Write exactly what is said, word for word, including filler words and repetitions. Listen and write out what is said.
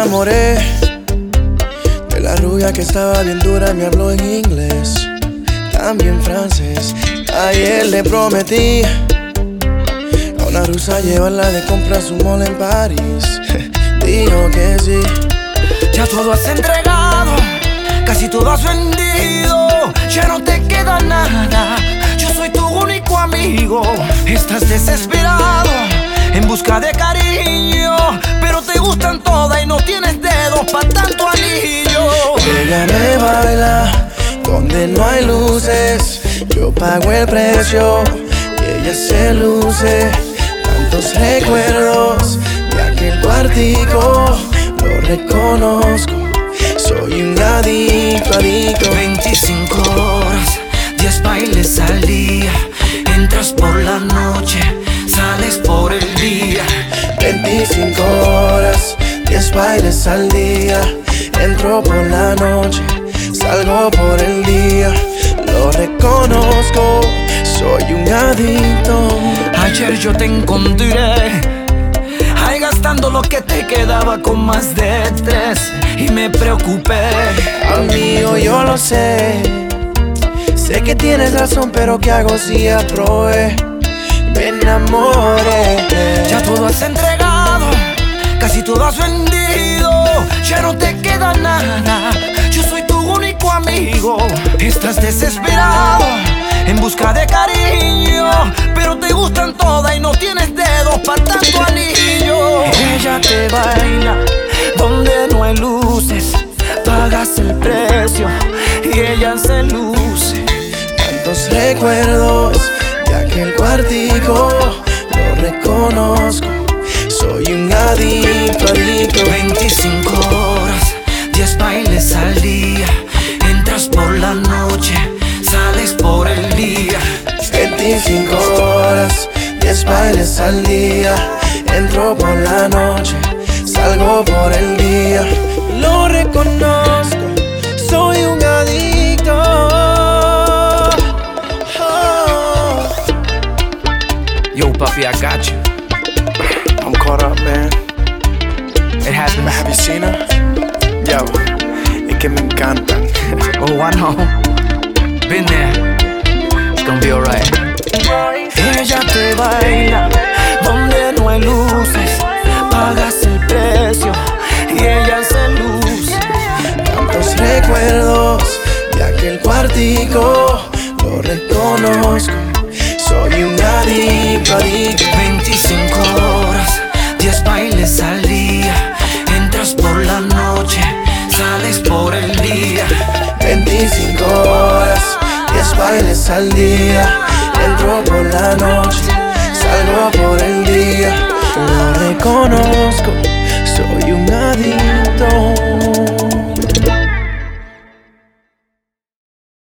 enamoré de la rubia que estaba bien dura y me habló en inglés, también francés. Ayer le prometí a una rusa llevarla de compras un mall en París. Dijo que sí. Ya todo has entregado, casi todo has vendido. Ya no te queda nada, yo soy tu único amigo. Estás desesperado en busca de cariño, pero te gustan todas y no tienes dedos pa' tanto anillo. Ella me baila donde no hay luces, yo pago el precio y ella se luce. Tantos recuerdos de aquel cuartico, lo reconozco, soy un adicto, adicto. Veinticinco horas, diez bailes al día. Entras por la noche, sales por el día. Veinticinco horas, diez bailes al día. Entro por la noche, salgo por el día. Lo reconozco, soy un adicto. Ayer yo te encontré ahí gastando lo que te quedaba con más de tres, y me preocupé. Amigo, yo lo sé, sé que tienes razón, pero ¿qué hago si aprobé? Me enamoré. Ya todo has entregado, casi todo has vendido. Ya no te queda nada, yo soy tu único amigo. Estás desesperado en busca de cariño, pero te gustan todas y no tienes dedos para tanto anillo. Ella te baila donde no hay luces, pagas el precio y ella se luce. Tantos recuerdos de aquel cuartico, lo reconozco, soy un adicto, adicto. Veinticinco horas, diez bailes al día. Entras por la noche, sales por el día. Veinticinco horas, diez bailes al día. Entro por la noche, salgo por el día. Lo reconozco, soy un adicto. Oh. Yo, papi, I got you. I'm caught up, man. It happens. Have you seen her? Yo, es que me encantan. Oh, I know. Been there. It's gonna be alright. Ella te baila donde no hay luces, pagas el precio y ella se luce. Tantos recuerdos de aquel cuartico, lo reconozco, soy un adicto, adicto. Veinticinco horas, diez bailes al día. Entras por la noche, sales por el día. Veinticinco horas, diez bailes al día. Entro por la noche, salgo por el día. Lo reconozco,